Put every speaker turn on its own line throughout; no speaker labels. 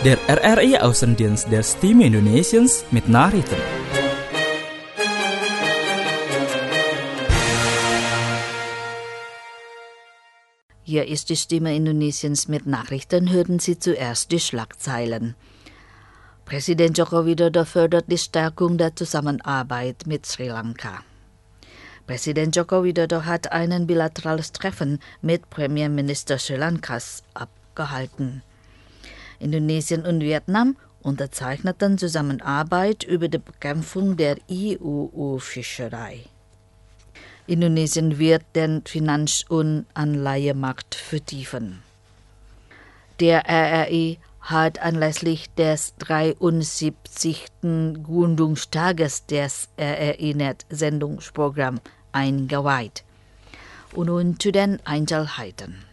Der RRI-Außendienst der Stimme Indonesiens mit Nachrichten.
Hier ist die Stimme Indonesiens mit Nachrichten, hören Sie zuerst die Schlagzeilen. Präsident Joko Widodo fördert die Stärkung der Zusammenarbeit mit Sri Lanka. Präsident Joko Widodo hat ein bilaterales Treffen mit Premierminister Sri Lankas abgehalten. Indonesien und Vietnam unterzeichneten Zusammenarbeit über die Bekämpfung der IUU-Fischerei. Indonesien wird den Finanz- und Anleihemarkt vertiefen. Der RRI hat anlässlich des 73. Gründungstages des RRI-Net-Sendungsprogramms eingeweiht. Und nun zu den Einzelheiten.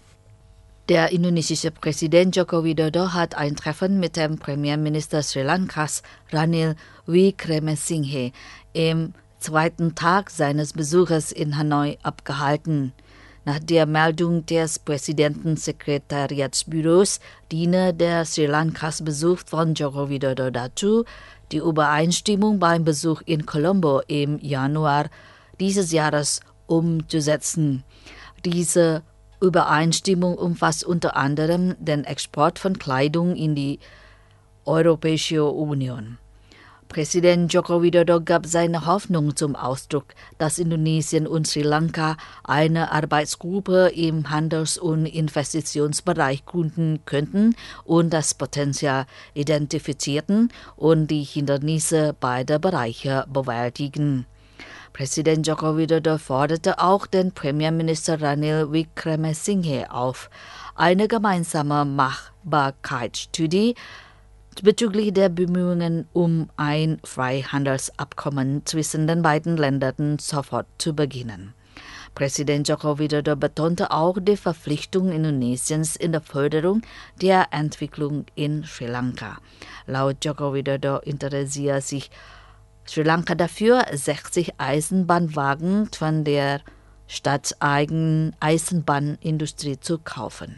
Der indonesische Präsident Joko Widodo hat ein Treffen mit dem Premierminister Sri Lankas Ranil Wickremesinghe im zweiten Tag seines Besuches in Hanoi abgehalten. Nach der Meldung des Präsidentensekretariatsbüros diene der Sri Lankas Besuch von Joko Widodo dazu, die Übereinstimmung beim Besuch in Colombo im Januar dieses Jahres umzusetzen. Diese Übereinstimmung umfasst unter anderem den Export von Kleidung in die Europäische Union. Präsident Joko Widodo gab seine Hoffnung zum Ausdruck, dass Indonesien und Sri Lanka eine Arbeitsgruppe im Handels- und Investitionsbereich gründen könnten und das Potenzial identifizierten und die Hindernisse beider Bereiche bewältigen. Präsident Joko Widodo forderte auch den Premierminister Ranil Wickremesinghe auf, eine gemeinsame Machbarkeitsstudie bezüglich der Bemühungen um ein Freihandelsabkommen zwischen den beiden Ländern sofort zu beginnen. Präsident Joko Widodo betonte auch die Verpflichtung Indonesiens in der Förderung der Entwicklung in Sri Lanka. Laut Joko Widodo interessiert sich Sri Lanka dafür, 60 Eisenbahnwagen von der staatseigenen Eisenbahnindustrie zu kaufen.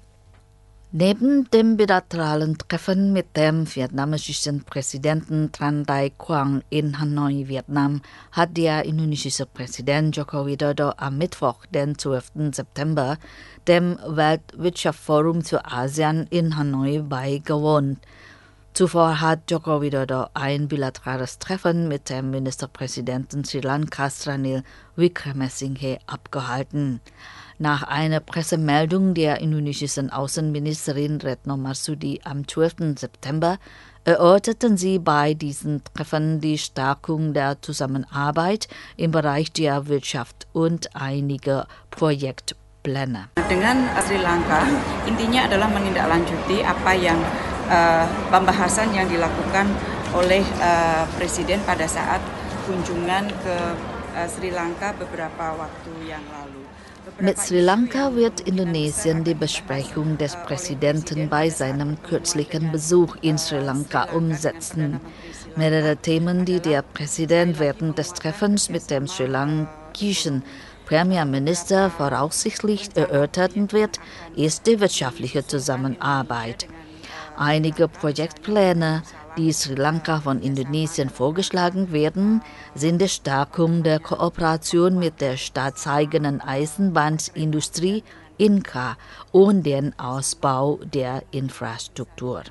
Neben dem bilateralen Treffen mit dem vietnamesischen Präsidenten Tran Dai Quang in Hanoi, Vietnam, hat der indonesische Präsident Joko Widodo am Mittwoch, den 12. September, dem Weltwirtschaftsforum für ASEAN in Hanoi beigewohnt. Zuvor hat Joko Widodo ein bilaterales Treffen mit dem Ministerpräsidenten Sri Lankas Ranil Wickremesinghe abgehalten. Nach einer Pressemeldung der indonesischen Außenministerin Retno Marsudi am 12. September erörterten sie bei diesen Treffen die Stärkung der Zusammenarbeit im Bereich der Wirtschaft und einige Projektpläne.
Dengan Sri Lanka, intinya adalah menindaklanjuti apa yang pembahasan yang dilakukan oleh Presiden pada saat kunjungan ke Sri Lanka beberapa waktu yang lalu.
Mit Sri Lanka wird Indonesien die Besprechung des Präsidenten bei seinem kürzlichen Besuch in Sri Lanka umsetzen. Mehrere Themen, die der Präsident während des Treffens mit dem sri lankischen Premierminister voraussichtlich erörtern wird, ist die wirtschaftliche Zusammenarbeit. Einige Projektpläne, die Sri Lanka von Indonesien vorgeschlagen werden, sind die Stärkung der Kooperation mit der staatseigenen Eisenbahnindustrie Inka und den Ausbau der Infrastruktur.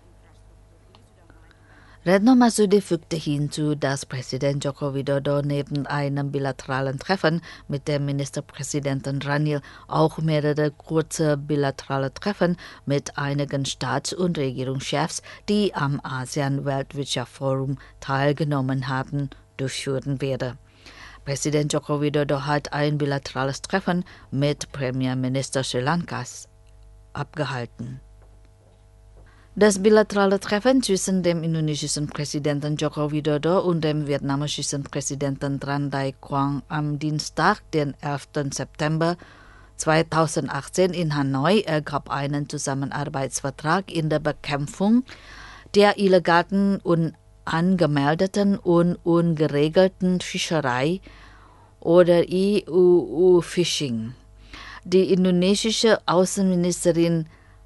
Retno Marsudi fügte hinzu, dass Präsident Joko Widodo neben einem bilateralen Treffen mit dem Ministerpräsidenten Ranil auch mehrere kurze bilaterale Treffen mit einigen Staats- und Regierungschefs, die am ASEAN-Weltwirtschaftsforum teilgenommen haben, durchführen werde. Präsident Joko Widodo hat ein bilaterales Treffen mit Premierminister Sri Lankas abgehalten. Das bilaterale Treffen zwischen dem indonesischen Präsidenten Joko Widodo und dem vietnamesischen Präsidenten Tran Dai Quang am Dienstag, den 11. September 2018 in Hanoi ergab einen Zusammenarbeitsvertrag in der Bekämpfung der illegalen und angemeldeten und ungeregelten Fischerei oder IUU-Fishing. Die indonesische Außenministerin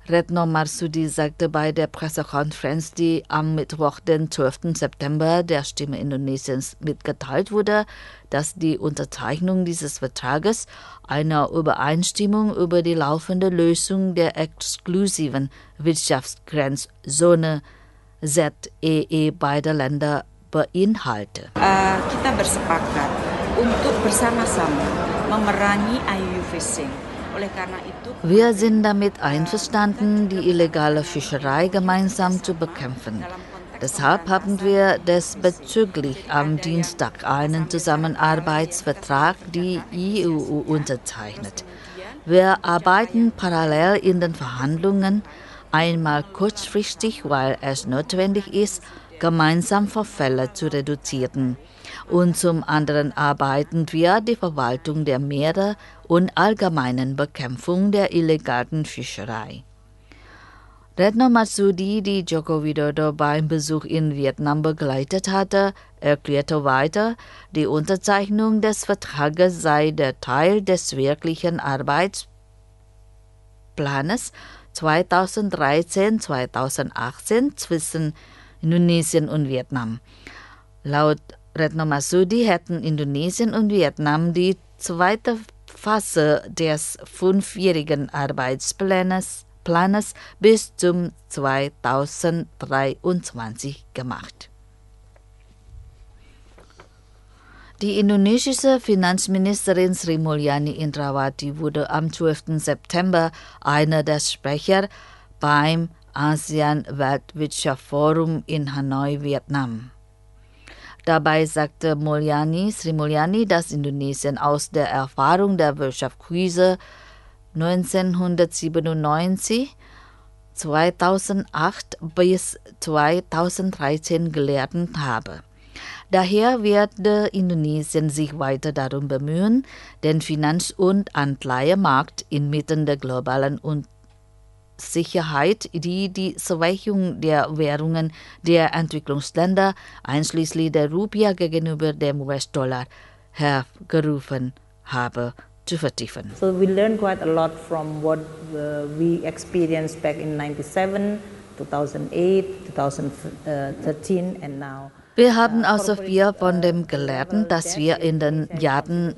Retno Marsudi sagte bei der Pressekonferenz, die am Mittwoch, den 12. September der Stimme Indonesiens mitgeteilt wurde, dass die Unterzeichnung dieses Vertrages einer Übereinstimmung über die laufende Lösung der exklusiven Wirtschaftsgrenzzone ZEE beider Länder beinhalte.
Kita bersepakat untuk bersama-sama memerangi IUU Fishing.
Wir sind damit einverstanden, die illegale Fischerei gemeinsam zu bekämpfen. Deshalb haben wir diesbezüglich am Dienstag einen Zusammenarbeitsvertrag, die EU, unterzeichnet. Wir arbeiten parallel in den Verhandlungen, einmal kurzfristig, weil es notwendig ist, gemeinsam Vorfälle zu reduzieren. Und zum anderen arbeiten wir die Verwaltung der Meere und allgemeinen Bekämpfung der illegalen Fischerei. Retno Marsudi, die Joko Widodo beim Besuch in Vietnam begleitet hatte, erklärte weiter, die Unterzeichnung des Vertrages sei der Teil des wirklichen Arbeitsplanes 2013-2018 zwischen Indonesien und Vietnam. Laut Retno Marsudi hätten Indonesien und Vietnam die zweite Phase des 5-jährigen Arbeitsplanes bis zum 2023 gemacht. Die indonesische Finanzministerin Sri Mulyani Indrawati wurde am 12. September einer der Sprecher beim ASEAN-Weltwirtschaftsforum in Hanoi, Vietnam. Dabei sagte Sri Mulyani, dass Indonesien aus der Erfahrung der Wirtschaftskrise 1997, 2008 bis 2013 gelernt habe. Daher werde Indonesien sich weiter darum bemühen, den Finanz- und Anleihemarkt inmitten der globalen Unsicherheit, die die Schwächung der Währungen der Entwicklungsländer einschließlich der Rupie gegenüber dem US-Dollar hervorgerufen habe, zu vertiefen.
So we learned quite a lot from what we experienced back in 1997, 2008, 2013 and now.
Wir haben also viel von dem gelernt, das wir in den Jahren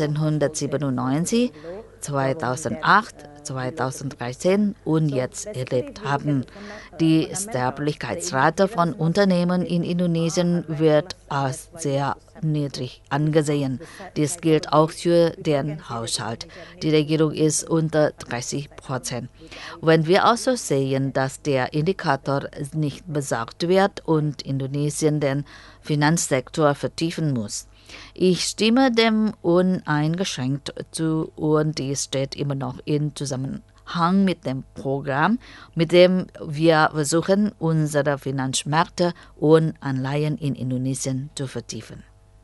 1997, 2008, 2013 und jetzt erlebt haben. Die Sterblichkeitsrate von Unternehmen in Indonesien wird als sehr niedrig angesehen. Dies gilt auch für den Haushalt. Die Regierung ist unter 30%. Wenn wir also sehen, dass der Indikator nicht besagt wird und Indonesien den Finanzsektor vertiefen muss. Ich stimme dem uneingeschränkt zu und dies steht immer noch in Zusammenhang mit dem Programm, mit dem wir versuchen, unsere Finanzmärkte und Anleihen in Indonesien zu vertiefen.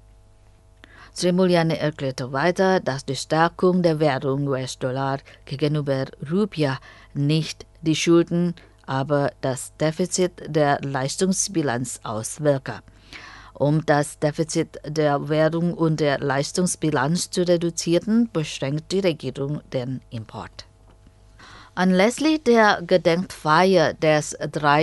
Sri Mulyani erklärte weiter, dass die Stärkung der Währung US-Dollar gegenüber Rupie nicht die Schulden, aber das Defizit der Leistungsbilanz auswirke. Um das Defizit der Währung und der Leistungsbilanz zu reduzieren, beschränkt die Regierung den Import. Anlässlich der Gedenkfeier des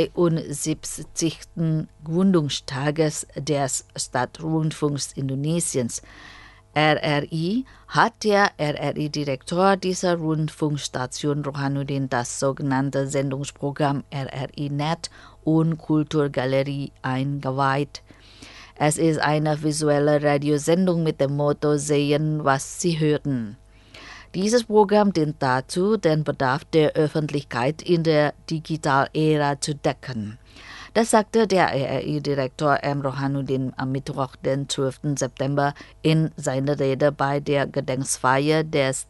73. Gründungstages des Staatsrundfunks Indonesiens, RRI, hat der RRI-Direktor dieser Rundfunkstation Rohanuddin das sogenannte Sendungsprogramm RRI-Net und Kulturgalerie eingeweiht. Es ist eine visuelle Radiosendung mit dem Motto „Sehen, was Sie hören“. Dieses Programm dient dazu, den Bedarf der Öffentlichkeit in der Digital-Ära zu decken. Das sagte der RRI-Direktor M. Rohanuddin am Mittwoch, den 12. September, in seiner Rede bei der Gedenkfeier des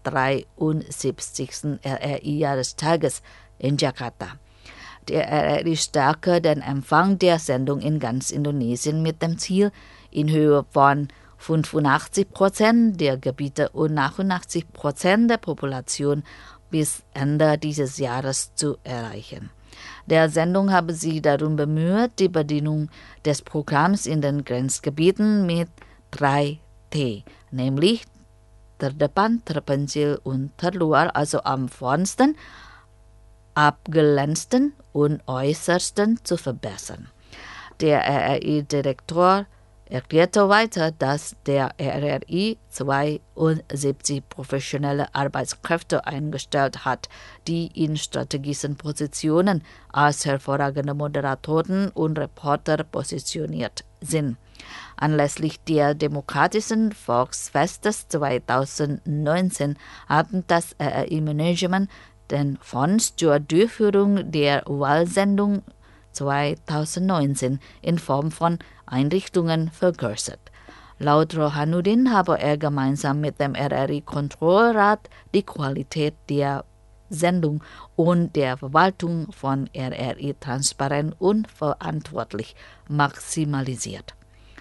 73. RRI-Jahrestages in Jakarta. Der RRI stärke den Empfang der Sendung in ganz Indonesien mit dem Ziel, in Höhe von 85% der Gebiete und 88% der Population bis Ende dieses Jahres zu erreichen. Der Sendung habe sie darum bemüht, die Bedienung des Programms in den Grenzgebieten mit 3T, nämlich terdepan, terpencil und terluar, also am vornsten, abgelänzten und äußersten zu verbessern. Der RRI-Direktor erklärte weiter, dass der RRI 72 professionelle Arbeitskräfte eingestellt hat, die in strategischen Positionen als hervorragende Moderatoren und Reporter positioniert sind. Anlässlich der Demokratischen Volksfestes 2019 haben das RRI-Management den Fonds zur Durchführung der Wahlsendung 2019 in Form von Einrichtungen vergrößert. Laut Rohanuddin habe er gemeinsam mit dem RRI-Kontrollrat die Qualität der Sendung und der Verwaltung von RRI transparent und verantwortlich maximalisiert.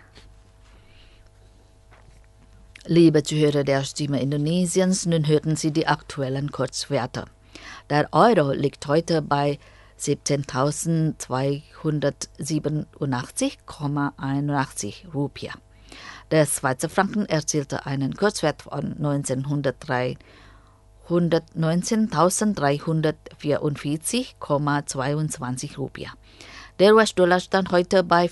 Liebe Zuhörer der Stimme Indonesiens, nun hörten Sie die aktuellen Kurzwerte. Der Euro liegt heute bei 17.287,81 Rupiah. Der Schweizer Franken erzielte einen Kurswert von 19.344,22 Rupiah. Der US-Dollar stand heute bei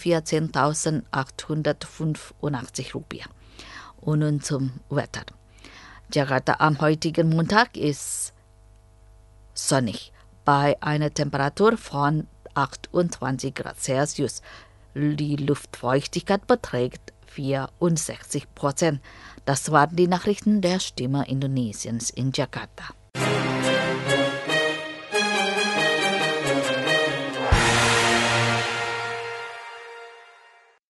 14.885 Rupiah. Und nun zum Wetter. Jakarta am heutigen Montag ist sonnig bei einer Temperatur von 28 Grad Celsius. Die Luftfeuchtigkeit beträgt 64%. Das waren die Nachrichten der Stimme Indonesiens in Jakarta.